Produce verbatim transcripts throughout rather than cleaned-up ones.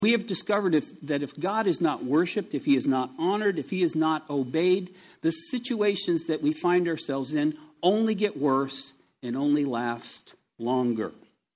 We have discovered if, that if God is not worshipped, if he is not honored, if he is not obeyed, the situations that we find ourselves in only get worse and only last longer.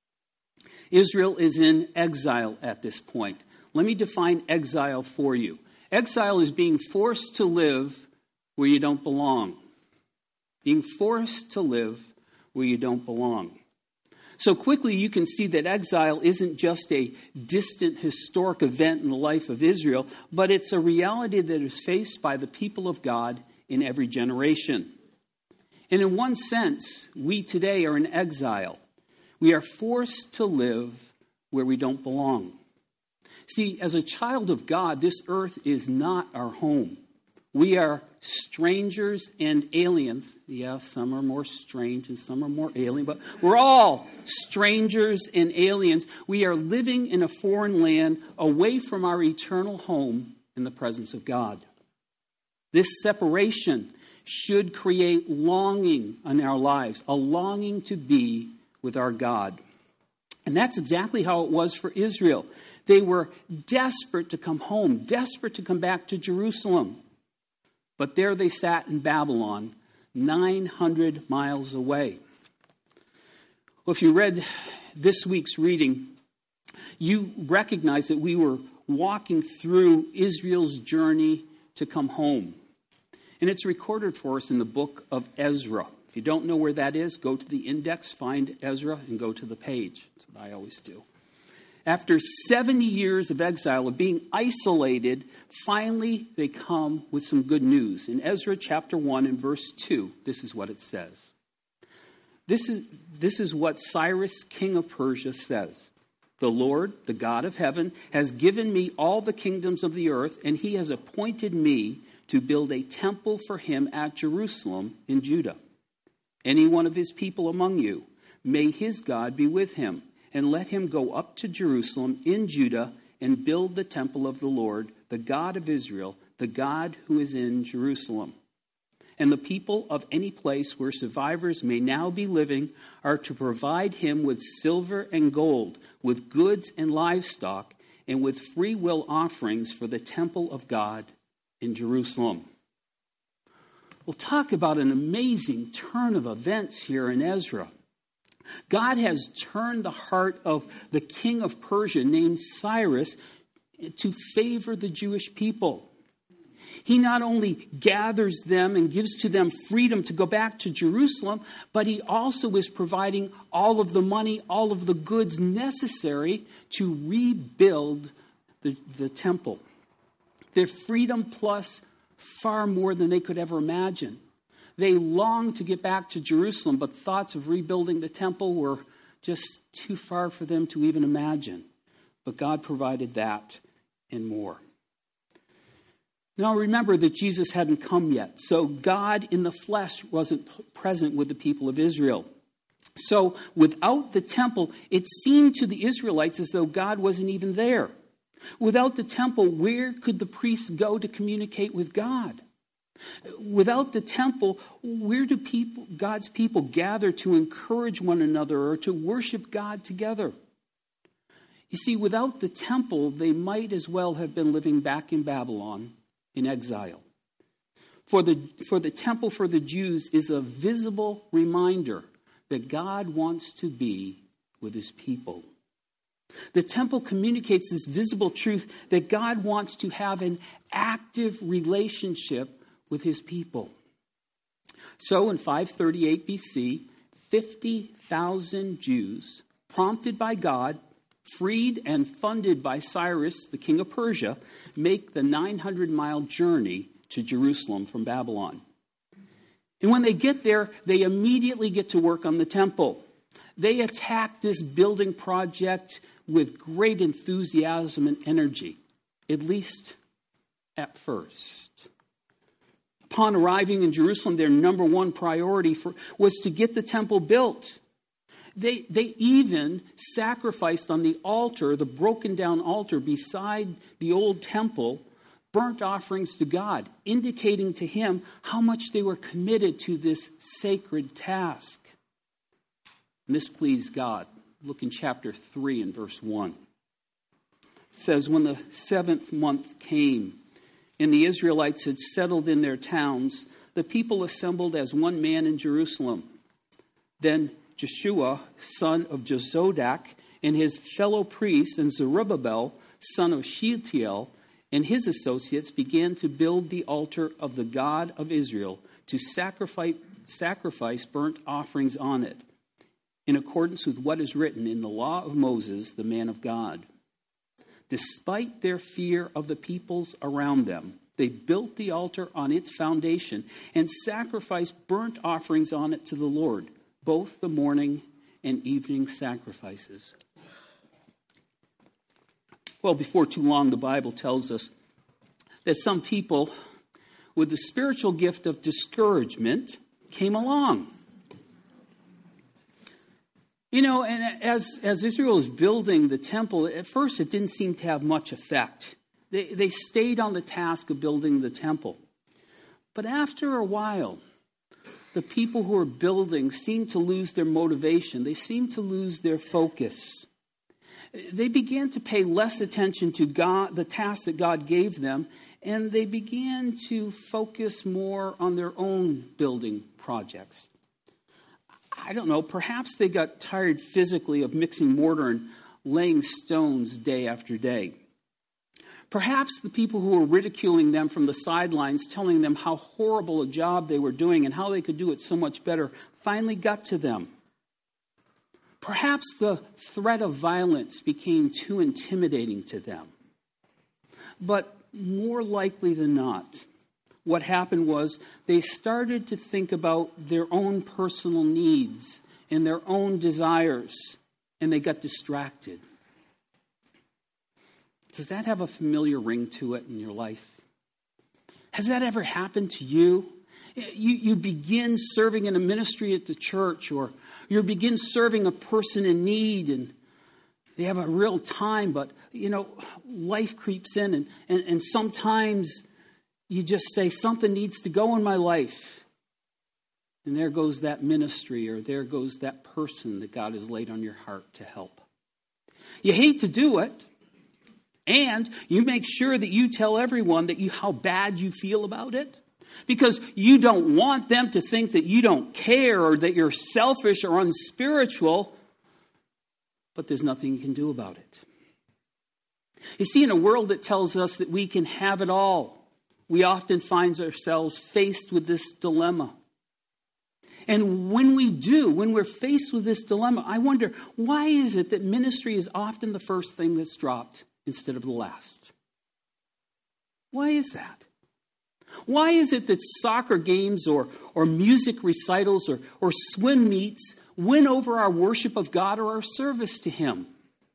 Israel is in exile at this point. Let me define exile for you. Exile is being forced to live where you don't belong. Being forced to live where you don't belong. So quickly you can see that exile isn't just a distant historic event in the life of Israel, but it's a reality that is faced by the people of God in every generation. And in one sense, we today are in exile. We are forced to live where we don't belong. See, as a child of God, this earth is not our home. We are strangers and aliens. Yes, some are more strange and some are more alien, but we're all strangers and aliens. We are living in a foreign land away from our eternal home in the presence of God. This separation should create longing in our lives, a longing to be with our God. And that's exactly how it was for Israel. They were desperate to come home, desperate to come back to Jerusalem. But there they sat in Babylon, nine hundred miles away. Well, if you read this week's reading, you recognize that we were walking through Israel's journey to come home. And it's recorded for us in the book of Ezra. If you don't know where that is, go to the index, find Ezra, and go to the page. That's what I always do. After seventy years of exile, of being isolated, finally they come with some good news. In Ezra chapter one and verse two, this is what it says. This is, this is what Cyrus, king of Persia, says. The Lord, the God of heaven, has given me all the kingdoms of the earth, and he has appointed me to build a temple for him at Jerusalem in Judah. Any one of his people among you, may his God be with him. And let him go up to Jerusalem in Judah and build the temple of the Lord, the God of Israel, the God who is in Jerusalem. And the people of any place where survivors may now be living are to provide him with silver and gold, with goods and livestock, and with free will offerings for the temple of God in Jerusalem. We'll talk about an amazing turn of events here in Ezra. God has turned the heart of the king of Persia named Cyrus to favor the Jewish people. He not only gathers them and gives to them freedom to go back to Jerusalem, but he also is providing all of the money, all of the goods necessary to rebuild the, the temple. Their freedom plus far more than they could ever imagine. They longed to get back to Jerusalem, but thoughts of rebuilding the temple were just too far for them to even imagine. But God provided that and more. Now remember that Jesus hadn't come yet, so God in the flesh wasn't present with the people of Israel. So without the temple, it seemed to the Israelites as though God wasn't even there. Without the temple, where could the priests go to communicate with God? Without the temple, where do people, God's people gather to encourage one another or to worship God together? You see, without the temple, they might as well have been living back in Babylon in exile. For the, for the temple for the Jews is a visible reminder that God wants to be with his people. The temple communicates this visible truth that God wants to have an active relationship with his people. So in five thirty-eight B C, fifty thousand Jews, prompted by God, freed and funded by Cyrus, the king of Persia, make the nine hundred mile journey to Jerusalem from Babylon. And when they get there, they immediately get to work on the temple. They attack this building project with great enthusiasm and energy, at least at first. Upon arriving in Jerusalem, their number one priority for, was to get the temple built. They, they even sacrificed on the altar, the broken down altar beside the old temple, burnt offerings to God, indicating to him how much they were committed to this sacred task. And this pleased God. Look in chapter three and verse one. says, when the seventh month came and the Israelites had settled in their towns, the people assembled as one man in Jerusalem. Then Jeshua, son of Jozadak, and his fellow priests, and Zerubbabel, son of Shealtiel, and his associates began to build the altar of the God of Israel to sacrifice, sacrifice burnt offerings on it, in accordance with what is written in the law of Moses, the man of God. Despite their fear of the peoples around them, they built the altar on its foundation and sacrificed burnt offerings on it to the Lord, both the morning and evening sacrifices. Well, before too long, the Bible tells us that some people with the spiritual gift of discouragement came along. You know, and as, as Israel was building the temple, at first it didn't seem to have much effect. They, they stayed on the task of building the temple. But after a while, the people who were building seemed to lose their motivation. They seemed to lose their focus. They began to pay less attention to God, the tasks that God gave them, and they began to focus more on their own building projects. I don't know, perhaps they got tired physically of mixing mortar and laying stones day after day. Perhaps the people who were ridiculing them from the sidelines, telling them how horrible a job they were doing and how they could do it so much better, finally got to them. Perhaps the threat of violence became too intimidating to them. But more likely than not, what happened was they started to think about their own personal needs and their own desires, and they got distracted. Does that have a familiar ring to it in your life? Has that ever happened to you? You, you begin serving in a ministry at the church, or you begin serving a person in need, and they have a real time, but, you know, life creeps in, and, and, and sometimes you just say, something needs to go in my life. And there goes that ministry, or there goes that person that God has laid on your heart to help. You hate to do it, and you make sure that you tell everyone that you how bad you feel about it, because you don't want them to think that you don't care or that you're selfish or unspiritual, but there's nothing you can do about it. You see, in a world that tells us that we can have it all, we often find ourselves faced with this dilemma. And when we do, when we're faced with this dilemma, I wonder, why is it that ministry is often the first thing that's dropped instead of the last? Why is that? Why is it that soccer games or, or music recitals or, or swim meets win over our worship of God or our service to Him?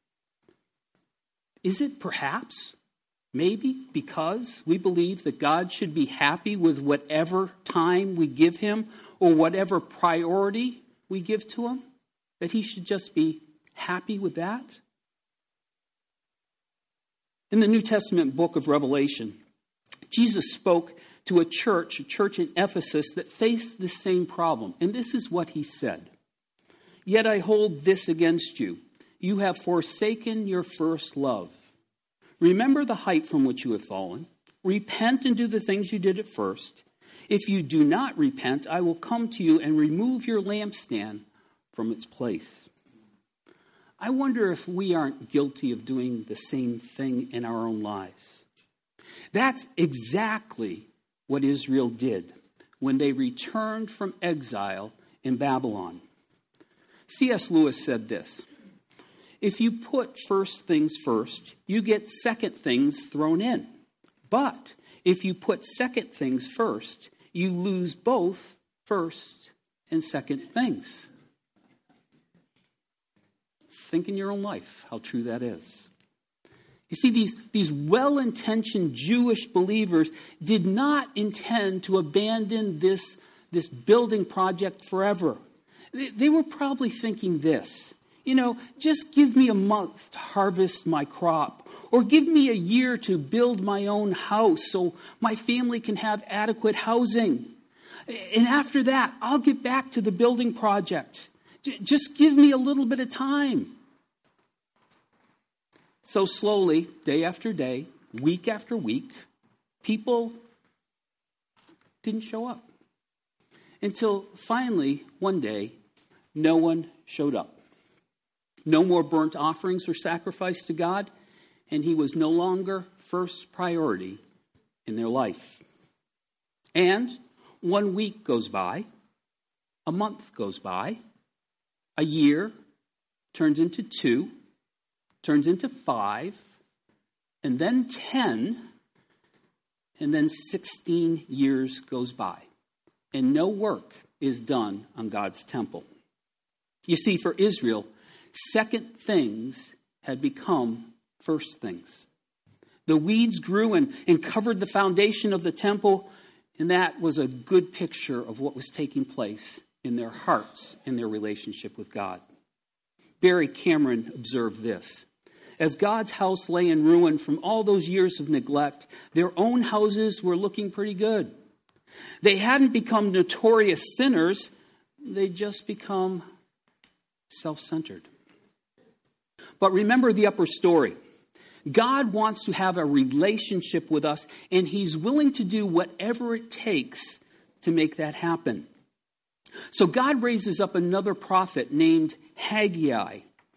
Is it perhaps, maybe, because we believe that God should be happy with whatever time we give Him or whatever priority we give to Him? That He should just be happy with that? In the New Testament book of Revelation, Jesus spoke to a church, a church in Ephesus that faced the same problem. And this is what He said. Yet I hold this against you. You have forsaken your first love. Remember the height from which you have fallen. Repent and do the things you did at first. If you do not repent, I will come to you and remove your lampstand from its place. I wonder if we aren't guilty of doing the same thing in our own lives. That's exactly what Israel did when they returned from exile in Babylon. C S Lewis said this: if you put first things first, you get second things thrown in. But if you put second things first, you lose both first and second things. Think in your own life how true that is. You see, these, these well-intentioned Jewish believers did not intend to abandon this, this building project forever. They, they were probably thinking this: you know, just give me a month to harvest my crop, or give me a year to build my own house so my family can have adequate housing. And after that, I'll get back to the building project. J- just give me a little bit of time. So slowly, day after day, week after week, people didn't show up. Until finally, one day, no one showed up. No more burnt offerings were sacrificed to God, and he was no longer first priority in their life. And one week goes by, a month goes by, a year turns into two, turns into five, and then ten, and then sixteen years goes by, and no work is done on God's temple. You see, for Israel, second things had become first things. The weeds grew and, and covered the foundation of the temple, and that was a good picture of what was taking place in their hearts and their relationship with God. Barry Cameron observed this. As God's house lay in ruin from all those years of neglect, their own houses were looking pretty good. They hadn't become notorious sinners. They'd just become self-centered. But remember the upper story. God wants to have a relationship with us, and he's willing to do whatever it takes to make that happen. So God raises up another prophet named Haggai.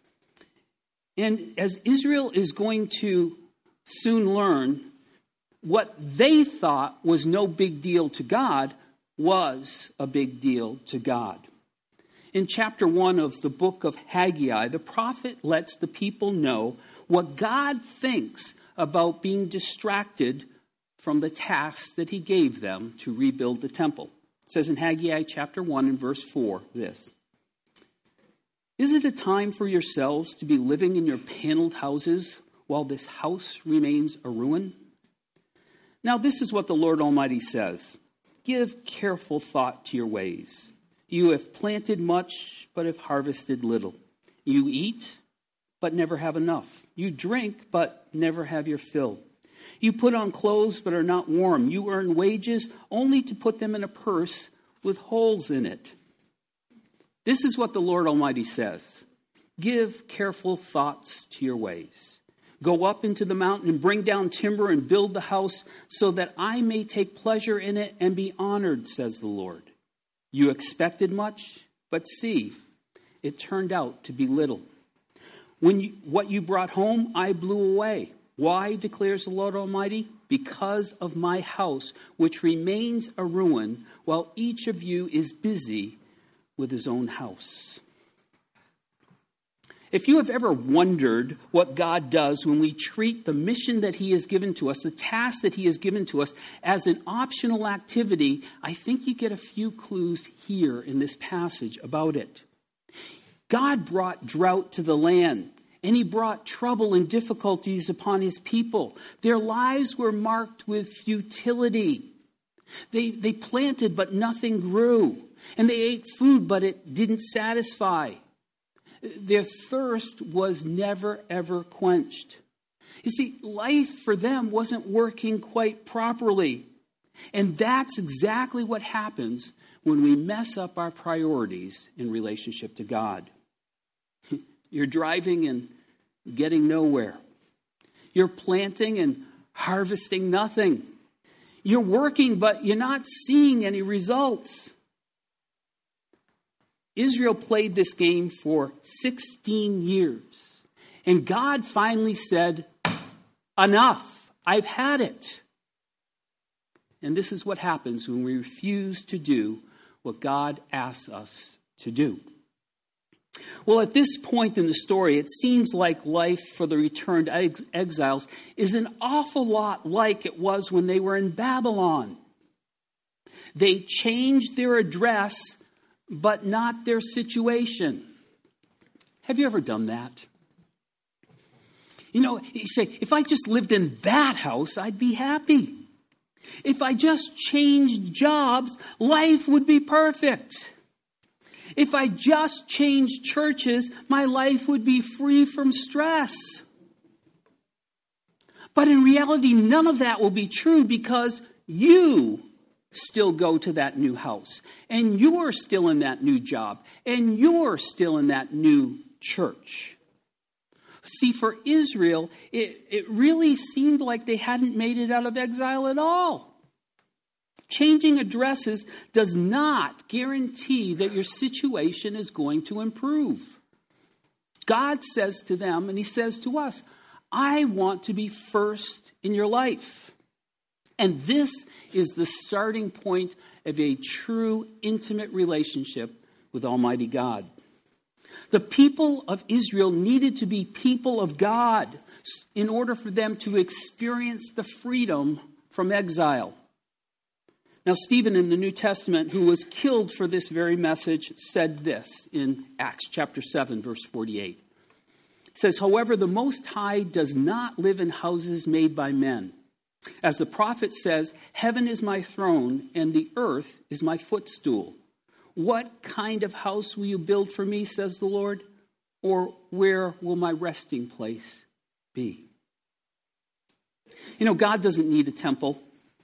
And as Israel is going to soon learn, what they thought was no big deal to God was a big deal to God. In chapter one of the book of Haggai, the prophet lets the people know what God thinks about being distracted from the task that he gave them to rebuild the temple. It says in Haggai chapter one and verse four this. Is it a time for yourselves to be living in your paneled houses while this house remains a ruin? Now this is what the Lord Almighty says. Give careful thought to your ways. You have planted much, but have harvested little. You eat, but never have enough. You drink, but never have your fill. You put on clothes, but are not warm. You earn wages only to put them in a purse with holes in it. This is what the Lord Almighty says. Give careful thoughts to your ways. Go up into the mountain and bring down timber and build the house so that I may take pleasure in it and be honored, says the Lord. You expected much, but see, it turned out to be little. When you, what you brought home, I blew away. Why, declares the Lord Almighty? Because of my house, which remains a ruin, while each of you is busy with his own house. If you have ever wondered what God does when we treat the mission that he has given to us, the task that he has given to us, as an optional activity, I think you get a few clues here in this passage about it. God brought drought to the land, and he brought trouble and difficulties upon his people. Their lives were marked with futility. They, they planted, but nothing grew. And they ate food, but it didn't satisfy. Their thirst was never, ever quenched. You see, life for them wasn't working quite properly. And that's exactly what happens when we mess up our priorities in relationship to God. You're driving and getting nowhere. You're planting and harvesting nothing. You're working, but you're not seeing any results. Israel played this game for sixteen years. And God finally said, enough, I've had it. And this is what happens when we refuse to do what God asks us to do. Well, at this point in the story, it seems like life for the returned ex- exiles is an awful lot like it was when they were in Babylon. They changed their address, but not their situation. Have you ever done that? You know, you say, if I just lived in that house, I'd be happy. If I just changed jobs, life would be perfect. If I just changed churches, my life would be free from stress. But in reality, none of that will be true because you still go to that new house, and you're still in that new job, and you're still in that new church. See, for Israel, it, it really seemed like they hadn't made it out of exile at all. Changing addresses does not guarantee that your situation is going to improve. God says to them, and he says to us, I want to be first in your life. And this is the starting point of a true, intimate relationship with Almighty God. The people of Israel needed to be people of God in order for them to experience the freedom from exile. Now, Stephen in the New Testament, who was killed for this very message, said this in Acts chapter seven, verse forty-eight. It says, however, the Most High does not live in houses made by men. As the prophet says, heaven is my throne and the earth is my footstool. What kind of house will you build for me, says the Lord? Or where will my resting place be? You know, God doesn't need a temple.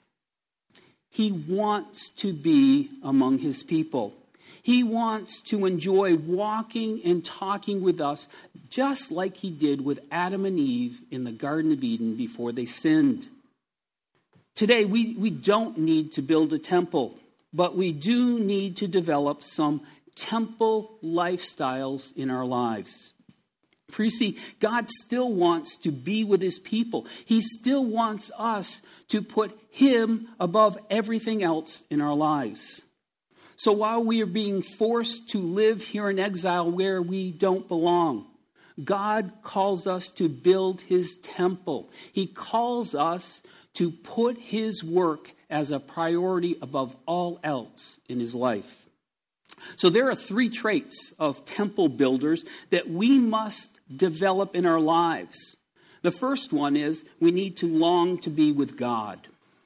He wants to be among his people. He wants to enjoy walking and talking with us, just like he did with Adam and Eve in the Garden of Eden before they sinned. Today, we, we don't need to build a temple, but we do need to develop some temple lifestyles in our lives. For you see, God still wants to be with his people. He still wants us to put him above everything else in our lives. So while we are being forced to live here in exile where we don't belong, God calls us to build his temple. He calls us to put his work as a priority above all else in his life. So there are three traits of temple builders that we must develop in our lives. The first one is we need to long to be with God.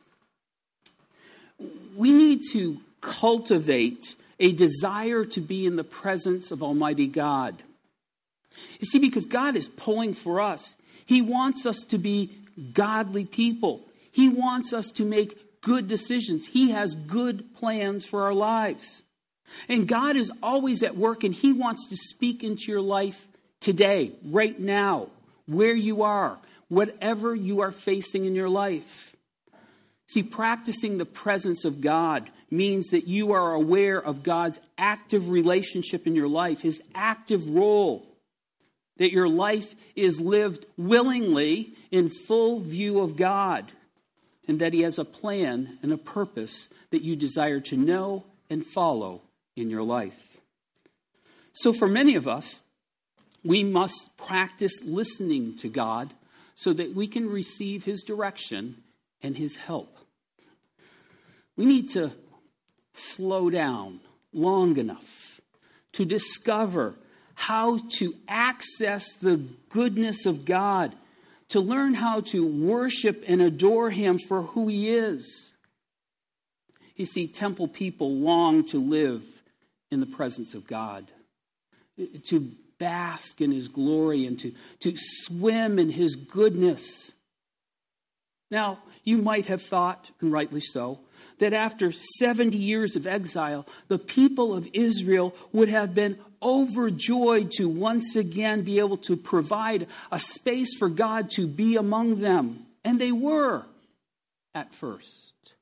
We need to cultivate a desire to be in the presence of Almighty God. You see, because God is pulling for us. He wants us to be godly people. He wants us to make good decisions. He has good plans for our lives. And God is always at work, and he wants to speak into your life today, right now, where you are, whatever you are facing in your life. See, practicing the presence of God means that you are aware of God's active relationship in your life, his active role, that your life is lived willingly in full view of God, and that he has a plan and a purpose that you desire to know and follow in your life. So for many of us, we must practice listening to God so that we can receive his direction and his help. We need to slow down long enough to discover how to access the goodness of God, to learn how to worship and adore him for who he is. You see, temple people long to live in the presence of God, to bask in his glory and to, to swim in his goodness. Now, you might have thought, and rightly so, that after seventy years of exile, the people of Israel would have been overjoyed to once again be able to provide a space for God to be among them. And they were at first.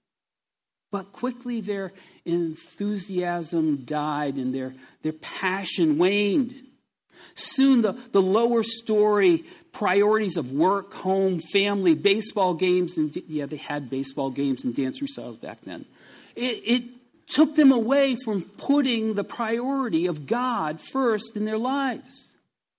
But quickly their enthusiasm died and their, their passion waned. Soon the, the lower story priorities of work, home, family, baseball games, and yeah, they had baseball games and dance recitals back then. It, it took them away from putting the priority of God first in their lives.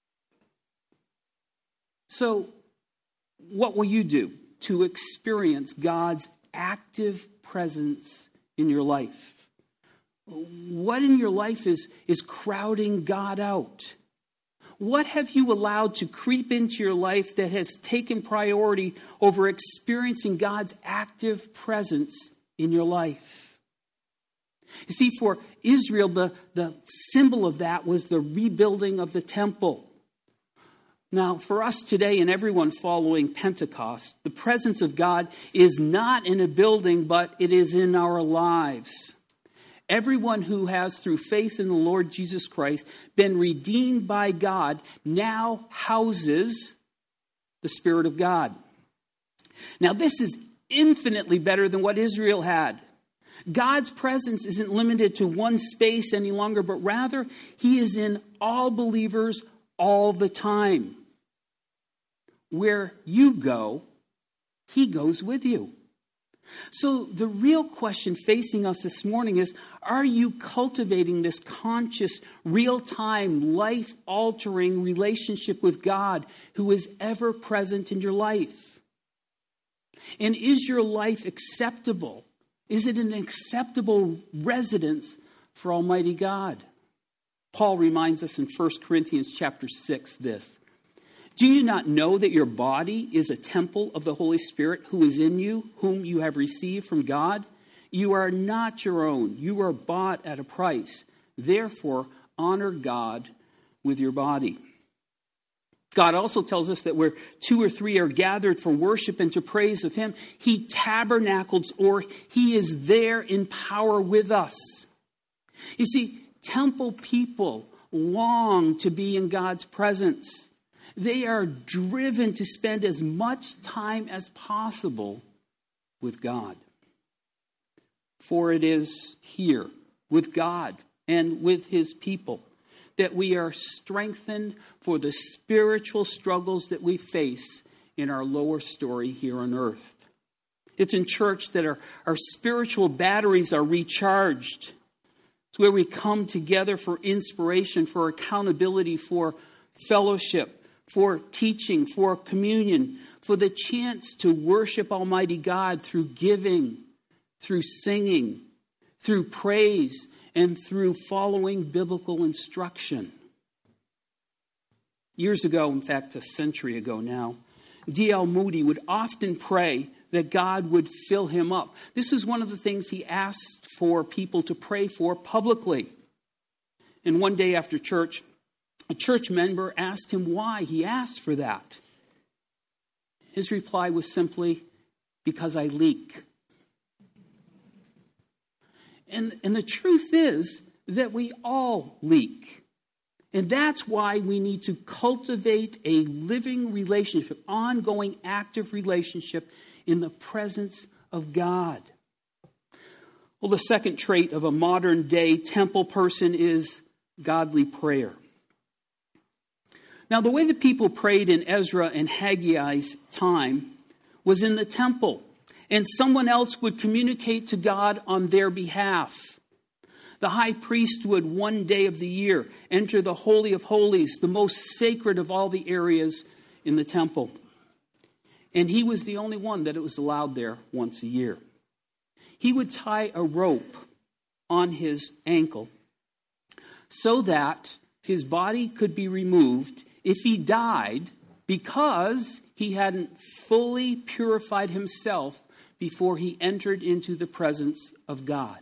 So, what will you do to experience God's active presence in your life? What in your life is, is crowding God out? What have you allowed to creep into your life that has taken priority over experiencing God's active presence in your life? You see, for Israel, the, the symbol of that was the rebuilding of the temple. Now, for us today and everyone following Pentecost, the presence of God is not in a building, but it is in our lives. Everyone who has, through faith in the Lord Jesus Christ, been redeemed by God now houses the Spirit of God. Now, this is infinitely better than what Israel had. God's presence isn't limited to one space any longer, but rather he is in all believers all the time. Where you go, he goes with you. So the real question facing us this morning is, are you cultivating this conscious, real-time, life-altering relationship with God who is ever present in your life? And is your life acceptable? Is it an acceptable residence for Almighty God? Paul reminds us in First Corinthians chapter six this. Do you not know that your body is a temple of the Holy Spirit who is in you, whom you have received from God? You are not your own. You are bought at a price. Therefore, honor God with your body. God also tells us that where two or three are gathered for worship and to praise of him, he tabernacles, or he is there in power with us. You see, temple people long to be in God's presence. They are driven to spend as much time as possible with God. For it is here, with God and with his people, that we are strengthened for the spiritual struggles that we face in our lower story here on earth. It's in church that our, our spiritual batteries are recharged. It's where we come together for inspiration, for accountability, for fellowship, for teaching, for communion, for the chance to worship Almighty God through giving, through singing, through praise, and through following biblical instruction. Years ago, in fact, a century ago now, D L Moody would often pray that God would fill him up. This is one of the things he asked for people to pray for publicly. And one day after church, a church member asked him why he asked for that. His reply was simply, because I leak. And, and the truth is that we all leak. And that's why we need to cultivate a living relationship, ongoing, active relationship in the presence of God. Well, the second trait of a modern day temple person is godly prayer. Now, the way the people prayed in Ezra and Haggai's time was in the temple, and someone else would communicate to God on their behalf. The high priest would one day of the year enter the Holy of Holies, the most sacred of all the areas in the temple. And he was the only one that it was allowed there once a year. He would tie a rope on his ankle so that his body could be removed if he died because he hadn't fully purified himself before he entered into the presence of God.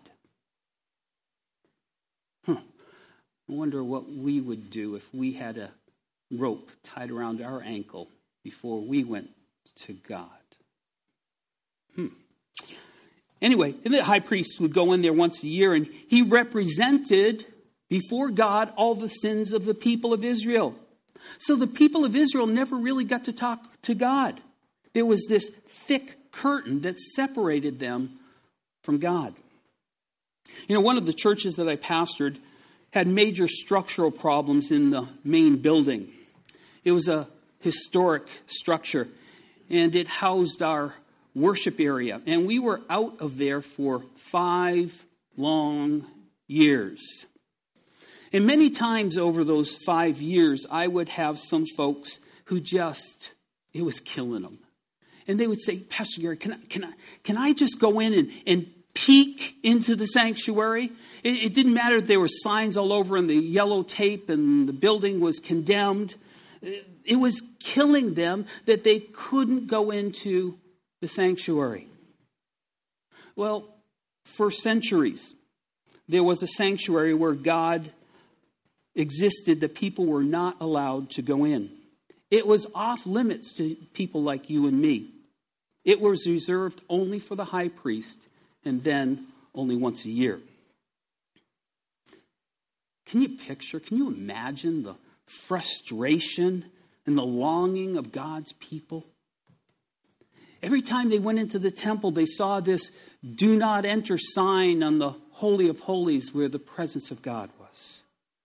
Huh. I wonder what we would do if we had a rope tied around our ankle before we went to God. Hmm. Anyway, the high priest would go in there once a year, and he represented before God all the sins of the people of Israel. So the people of Israel never really got to talk to God. There was this thick curtain that separated them from God. You know, one of the churches that I pastored had major structural problems in the main building. It was a historic structure, and it housed our worship area. And we were out of there for five long years. And many times over those five years, I would have some folks who just, it was killing them. And they would say, Pastor Gary, can I, can I, can I just go in and, and peek into the sanctuary? It, it didn't matter if there were signs all over and the yellow tape and the building was condemned. It, it was killing them that they couldn't go into the sanctuary. Well, for centuries, there was a sanctuary where God existed that people were not allowed to go in. It was off limits to people like you and me. It was reserved only for the high priest, and then only once a year. Can you picture, can you imagine the frustration and the longing of God's people? Every time they went into the temple, they saw this do not enter sign on the Holy of Holies where the presence of God was.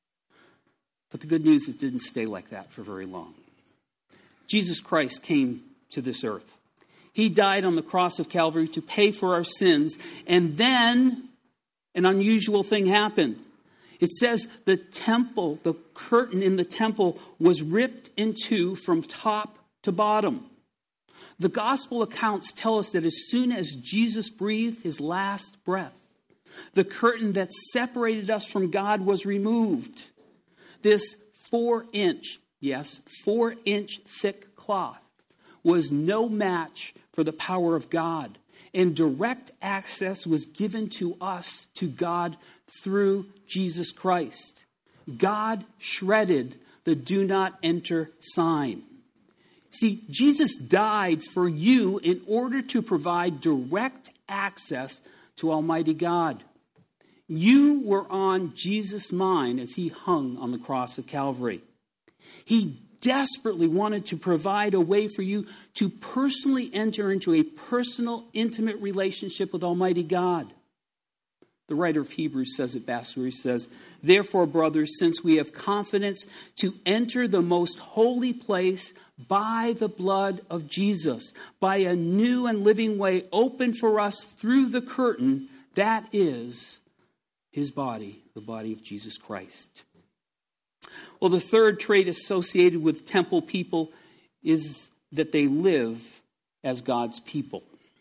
But the good news is it didn't stay like that for very long. Jesus Christ came to this earth. He died on the cross of Calvary to pay for our sins. And then an unusual thing happened. It says the temple, the curtain in the temple was ripped in two from top to bottom. The gospel accounts tell us that as soon as Jesus breathed his last breath, the curtain that separated us from God was removed. This four inch, yes, four inch thick cloth was no match for the power of God. And direct access was given to us, to God, through Jesus Christ. God shredded the do not enter sign. See, Jesus died for you in order to provide direct access to Almighty God. You were on Jesus' mind as he hung on the cross of Calvary. He desperately wanted to provide a way for you to personally enter into a personal, intimate relationship with Almighty God. The writer of Hebrews says it best where he says, "Therefore, brothers, since we have confidence to enter the most holy place by the blood of Jesus, by a new and living way opened for us through the curtain, that is his body, the body of Jesus Christ." Well, the third trait associated with temple people is that they live as God's people.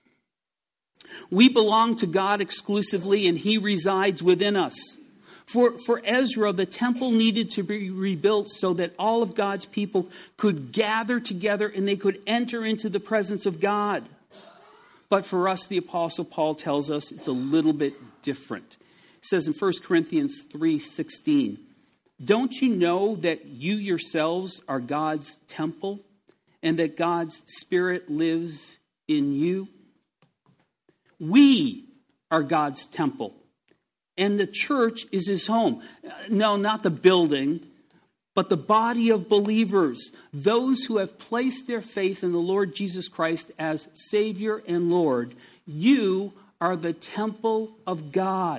We belong to God exclusively, and he resides within us. For, for Ezra, the temple needed to be rebuilt so that all of God's people could gather together and they could enter into the presence of God. But for us, the Apostle Paul tells us it's a little bit different. He says in First Corinthians three sixteen, "Don't you know that you yourselves are God's temple and that God's Spirit lives in you? We are God's temple, and the church is his home." No, not the building, but the body of believers, those who have placed their faith in the Lord Jesus Christ as Savior and Lord. You are the temple of God.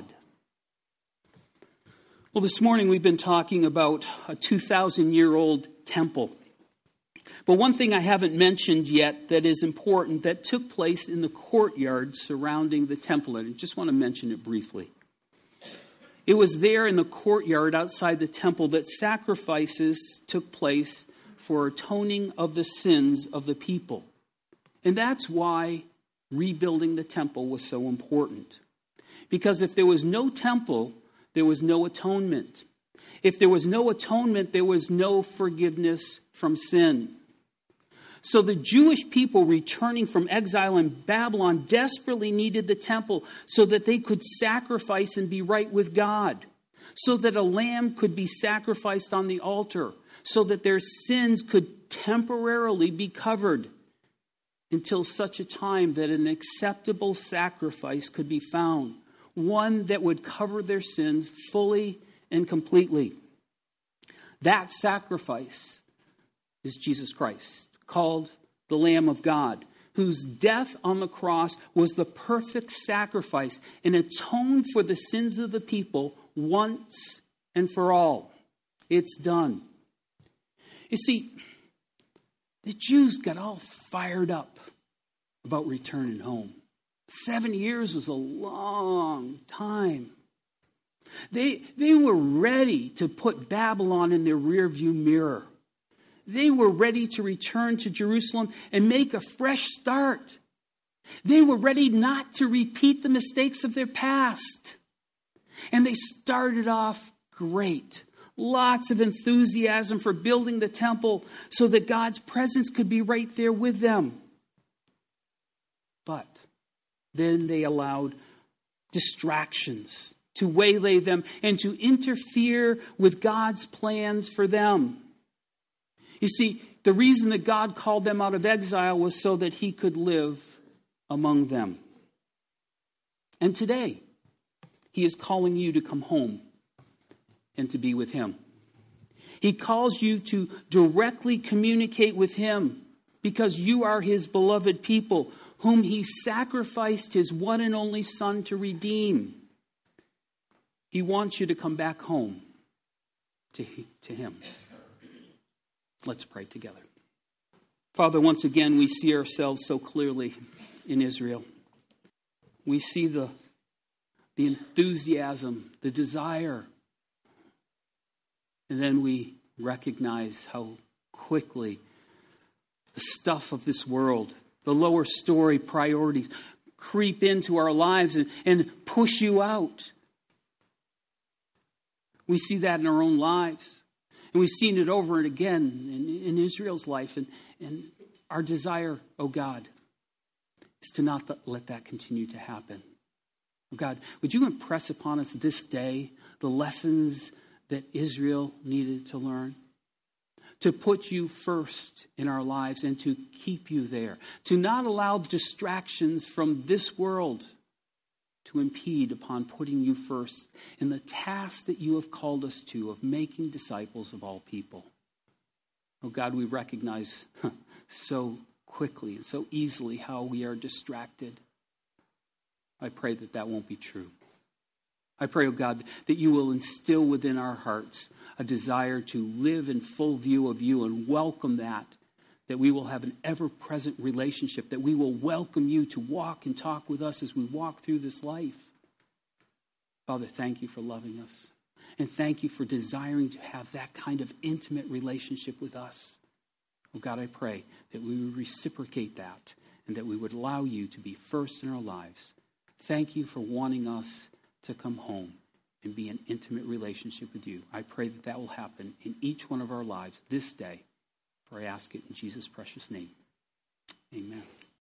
Well, this morning we've been talking about a two thousand year old temple. But one thing I haven't mentioned yet that is important that took place in the courtyard surrounding the temple, and I just want to mention it briefly. It was there in the courtyard outside the temple that sacrifices took place for atoning of the sins of the people. And that's why rebuilding the temple was so important. Because if there was no temple, there was no atonement. If there was no atonement, there was no forgiveness from sin. So the Jewish people returning from exile in Babylon desperately needed the temple so that they could sacrifice and be right with God, so that a lamb could be sacrificed on the altar, so that their sins could temporarily be covered until such a time that an acceptable sacrifice could be found, one that would cover their sins fully and completely. That sacrifice is Jesus Christ, called the Lamb of God, whose death on the cross was the perfect sacrifice and atoned for the sins of the people once and for all. It's done. You see, the Jews got all fired up about returning home. Seven years was a long time. They, they were ready to put Babylon in their rearview mirror. They were ready to return to Jerusalem and make a fresh start. They were ready not to repeat the mistakes of their past. And they started off great. Lots of enthusiasm for building the temple so that God's presence could be right there with them. But then they allowed distractions to waylay them and to interfere with God's plans for them. You see, the reason that God called them out of exile was so that he could live among them. And today, he is calling you to come home. and to be with him. He calls you to directly communicate with him because you are his beloved people, whom he sacrificed his one and only Son to redeem. He wants you to come back home to, to him. Let's pray together. Father, once again, we see ourselves so clearly in Israel. We see the, the enthusiasm, the desire, and then we recognize how quickly the stuff of this world, the lower story priorities, creep into our lives and, and push you out. We see that in our own lives. And we've seen it over and again in, in Israel's life. And, and our desire, oh God, is to not th- let that continue to happen. Oh God, would you impress upon us this day the lessons that Israel needed to learn? To put you first in our lives and to keep you there. To not allow distractions from this world to impede upon putting you first in the task that you have called us to of making disciples of all people. Oh God, we recognize huh, so quickly and so easily how we are distracted. I pray that that won't be true. I pray, oh God, that you will instill within our hearts a desire to live in full view of you and welcome that, that we will have an ever-present relationship, that we will welcome you to walk and talk with us as we walk through this life. Father, thank you for loving us. And thank you for desiring to have that kind of intimate relationship with us. Oh God, I pray that we would reciprocate that and that we would allow you to be first in our lives. Thank you for wanting us to come home and be in intimate relationship with you. I pray that that will happen in each one of our lives this day. For I ask it in Jesus' precious name. Amen.